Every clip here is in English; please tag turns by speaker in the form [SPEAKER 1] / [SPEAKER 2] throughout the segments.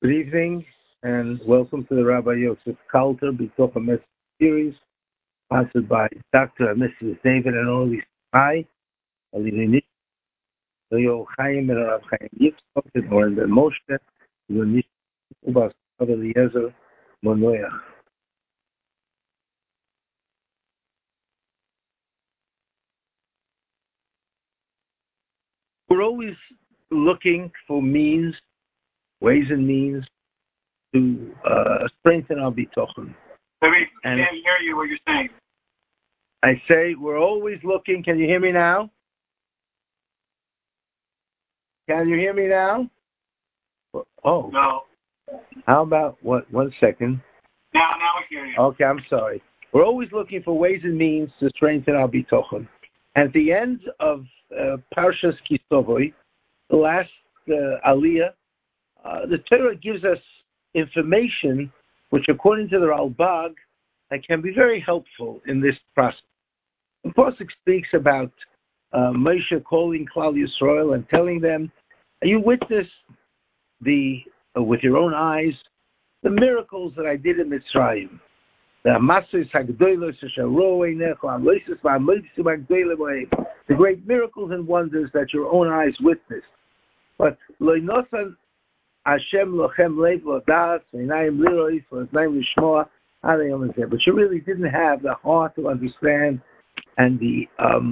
[SPEAKER 1] Good evening and welcome to the Rabbi Yosef Kalter B'toch HaMesach series, sponsored by Dr. and Mrs. David and Orly Sai, Alini Leo Chaim and Rav Chaim Yitzchok, and Oren Ben Moshe, Yonish Ubas Eliezer Monoyach. We're always looking for ways and means to strengthen our bitochen.
[SPEAKER 2] I can't hear you what you're saying.
[SPEAKER 1] I say we're always looking. Can you hear me now? Can you hear me now? Oh.
[SPEAKER 2] No.
[SPEAKER 1] How about what? 1 second.
[SPEAKER 2] Now I hear you.
[SPEAKER 1] Okay, I'm sorry. We're always looking for ways and means to strengthen our bitochen. At the end of Parshas Kisovoi, the last Aliyah, the Torah gives us information which, according to the Ralbag, can be very helpful in this process. The Pasuk speaks about Moshe calling Klal Yisrael and telling them, you witnessed with your own eyes the miracles that I did in Mitzrayim. The great miracles and wonders that your own eyes witnessed. But Hashem lochem lev lodas v'einayim lirois v'oznayim lishmoa ad hayom hazeh. But you really didn't have the heart to understand and the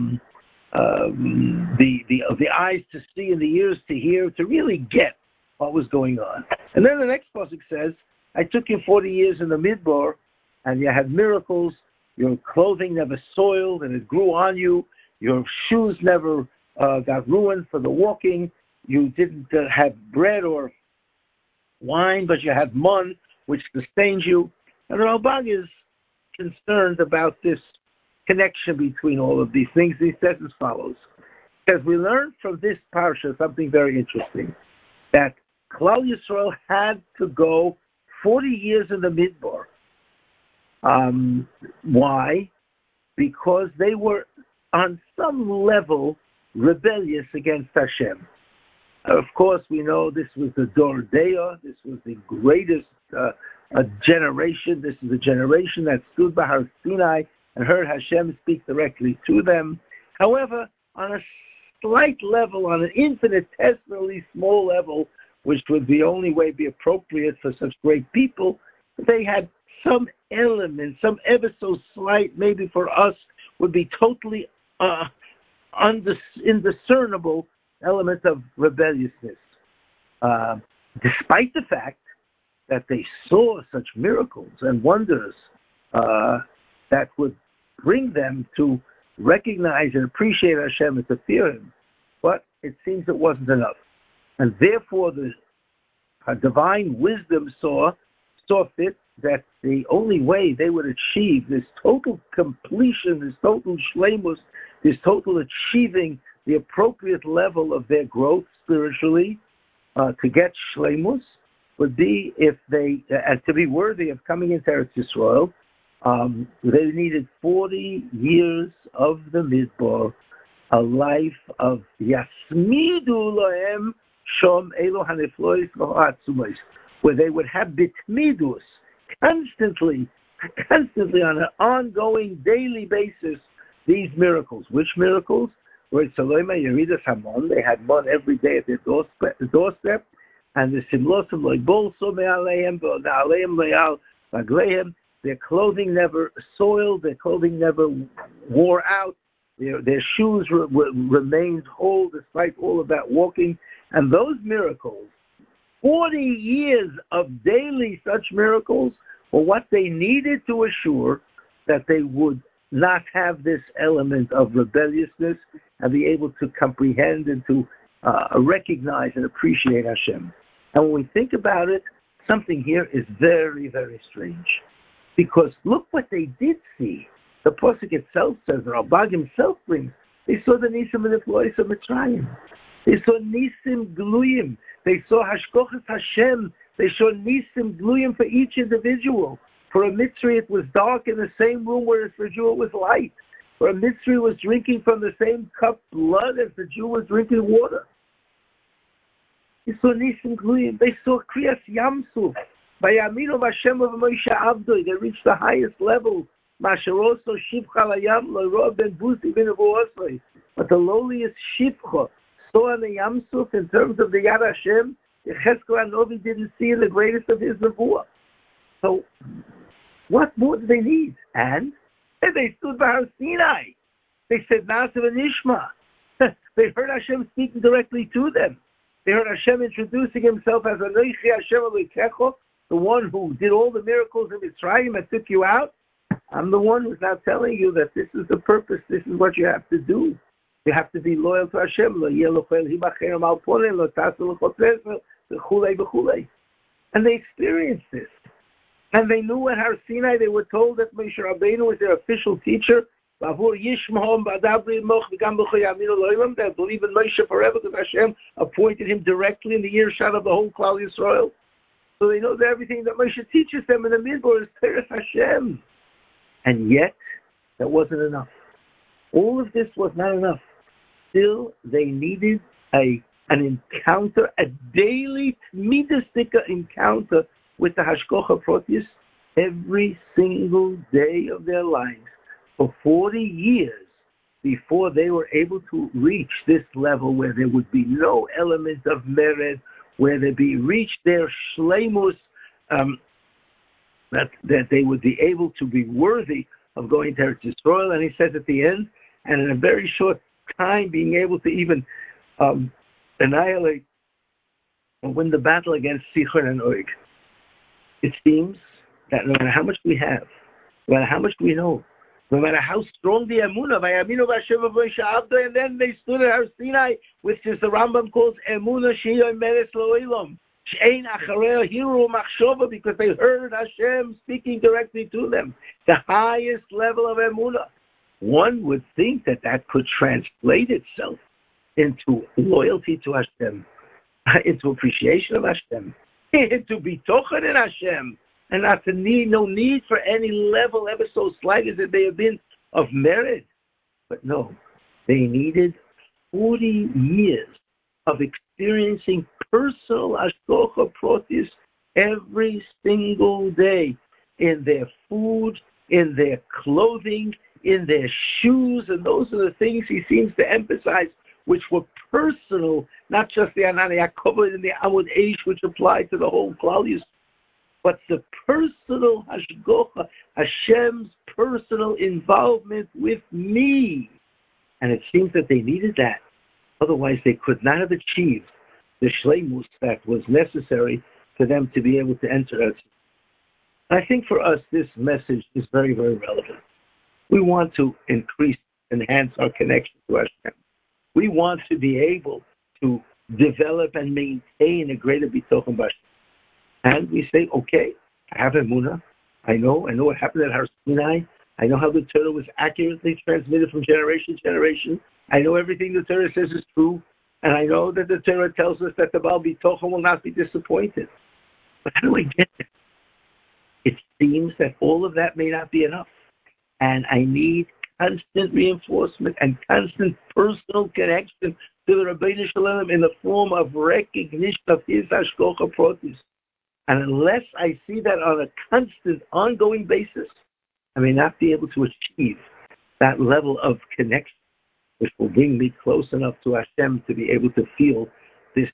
[SPEAKER 1] eyes to see and the ears to hear to really get what was going on. And then the next pasuk says, I took you 40 years in the Midbar, and you had miracles. Your clothing never soiled, and it grew on you. Your shoes never got ruined for the walking. You didn't have bread or wine, but you had mun, which sustains you. And Ralbag is concerned about this connection between all of these things. He says as follows. Because we learned from this parsha something very interesting, that Klal Yisrael had to go 40 years in the Midbar. Why? Because they were on some level rebellious against Hashem. Of course, we know this was the Dor Deah. This was the greatest generation. This is a generation that stood by Har Sinai and heard Hashem speak directly to them. However, on a slight level, on an infinitesimally small level, which would the only way be appropriate for such great people, they had some element, some ever so slight, maybe for us, would be totally indiscernible element of rebelliousness. Despite the fact that they saw such miracles and wonders that would bring them to recognize and appreciate Hashem and to fear Him, but it seems it wasn't enough. And therefore the divine wisdom saw fit that the only way they would achieve this total completion, this total shleimus, this total achieving the appropriate level of their growth spiritually to get shleimus would be if they, to be worthy of coming into Eretz Yisrael, they needed 40 years of the Midbar, a life of Yasmidu Lohem Shom Elo Haneflois Lohatzumais, where they would have bitmidus, constantly on an ongoing daily basis, these miracles. Which miracles? Where Saloma Yeridas Hamon, they had one every day at their doorstep, and the Simlosim Loibolso Me'aleim, Na'aleim Le'al Bagleim, their clothing never soiled, their clothing never wore out, their shoes remained whole despite all of that walking. And those miracles, 40 years of daily such miracles, were what they needed to assure that they would not have this element of rebelliousness and be able to comprehend and to recognize and appreciate Hashem. And when we think about it, something here is very, very strange. Because look what they did see. The Pasuk itself says, Ralbag himself brings, they saw the Nisim and the Flois of Mitzrayim. They saw Nisim Gluyim. They saw Hashkochas Hashem. They saw Nisim Gluyim for each individual. For a Mitzri, it was dark in the same room, whereas for a Jew it was light. For a Mitzri was drinking from the same cup blood as the Jew was drinking water. They saw Nisim Gluyim. They saw Kriyas Yamsuf. By Aminu Vashem of Moshe Avdoi, they reached the highest level. Masharoso Shivcha Layam Leroa Ben Buzi Ben Avuosoi. But the lowliest Shivcha saw on the Yamsuf in terms of the Yad Hashem, Yechezkel Anovi didn't see in the greatest of his Nevuah. So, what more do they need? And they stood by Har Sinai. They said Na'aseh v'Nishma. They heard Hashem speaking directly to them. They heard Hashem introducing himself as Anochi Hashem Elokecho, the one who did all the miracles in Mitzrayim and took you out. I'm the one who's now telling you that this is the purpose, this is what you have to do. You have to be loyal to Hashem. And they experienced this. And they knew at Har Sinai, they were told that Moshe Rabbeinu was their official teacher. They'll believe in Moshe forever because Hashem appointed him directly in the earshot of the whole Klal Yisrael. So they know that everything that Moshe teaches them in the Midbar is Teres Hashem. And yet, that wasn't enough. All of this was not enough. Still, they needed an encounter, a daily Midastika encounter with the Hashgocha Protis every single day of their lives for 40 years before they were able to reach this level where there would be no element of mered, where they be reached their shleimus, that they would be able to be worthy of going to Eretz Yisrael. And he says at the end, and in a very short time, being able to even annihilate and win the battle against Sichon and Og. It seems that no matter how much we have, no matter how much we know, no matter how strong the Emunah, and then they stood at Har Sinai, which is the Rambam calls Emunah She'yoy Meres Lo'olam, She'ein Acharei Hiru Machshova, because they heard Hashem speaking directly to them. The highest level of Emunah. One would think that that could translate itself into loyalty to Hashem, into appreciation of Hashem, into bitochen in Hashem, and not to need, no need for any level, ever so slight as it may have been, of merit. But no, they needed 40 years of experiencing personal Hashgocha Protis every single day in their food, in their clothing, in their shoes, and those are the things he seems to emphasize, which were personal, not just the Anani Yaakov and the Amud Eish, which applied to the whole Klal Yisrael, but the personal Hashgocha, Hashem's personal involvement with me. And it seems that they needed that. Otherwise, they could not have achieved the shleimus that was necessary for them to be able to enter it. I think for us, this message is very, very relevant. We want to enhance our connection to Hashem. We want to be able to develop and maintain a greater bitochen b'Hashem. And we say, okay, I have Emunah. I know what happened at Har Sinai. I know how the Torah was accurately transmitted from generation to generation. I know everything the Torah says is true. And I know that the Torah tells us that the Baal Bitochen will not be disappointed. But how do I get there? It seems that all of that may not be enough. And I need constant reinforcement and constant personal connection to the Rabbeinu Shalom in the form of recognition of his Hashgocha Protis. And unless I see that on a constant, ongoing basis, I may not be able to achieve that level of connection, which will bring me close enough to Hashem to be able to feel this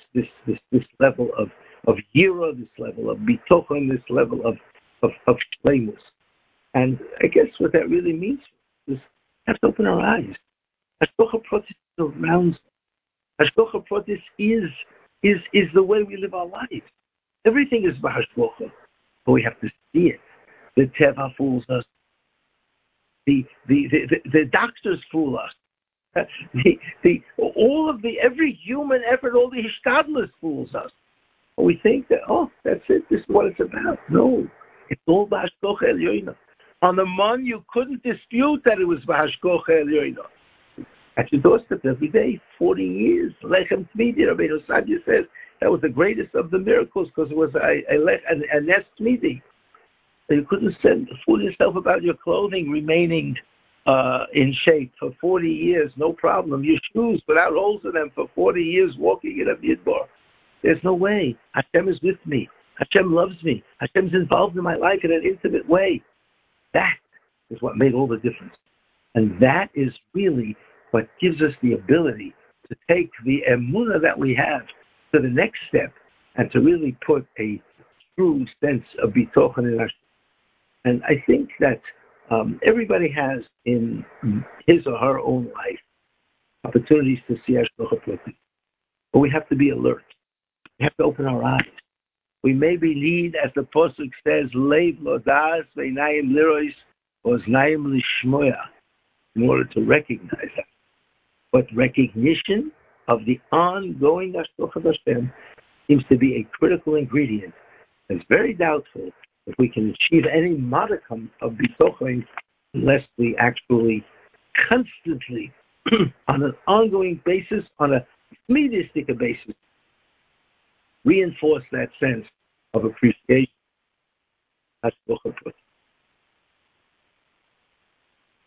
[SPEAKER 1] level of yira, this level of bitochen, this level of shleimus. And I guess what that really means is we have to open our eyes. Hashgocha Protis surrounds us. Hashgocha Protis is the way we live our lives. Everything is b'hashgocha, but we have to see it. The teva fools us. The doctors fool us. Every human effort, all the hishtadlus fools us. But we think that, that's it. This is what it's about. No, it's all b'hashgocha elyoina. On the Mon, you couldn't dispute that it was b'hashgocha elyoina. At your doorstep every day, 40 years. Lechem Tmidi, Rabbeinu Sadia says, that was the greatest of the miracles because it was a nest Tmidi. So you couldn't fool yourself about your clothing remaining in shape for 40 years, no problem. Your shoes without holes in them for 40 years walking in a midbar. There's no way. Hashem is with me. Hashem loves me. Hashem's involved in my life in an intimate way. That is what made all the difference. And that is really what gives us the ability to take the emunah that we have to the next step and to really put a true sense of bitochen in Hashem. And I think that everybody has in his or her own life opportunities to see Hashgacha Pratit. But we have to be alert. We have to open our eyes. We maybe need, as the Pasuk says, Leiv Lodas Veinayim Lirois Oznayim Lishmoya, in order to recognize that. But recognition of the ongoing Hashgacha Hashem seems to be a critical ingredient. It's very doubtful if we can achieve any modicum of bitochen unless we actually constantly, on an ongoing basis, on a mediastic basis, reinforce that sense of appreciation.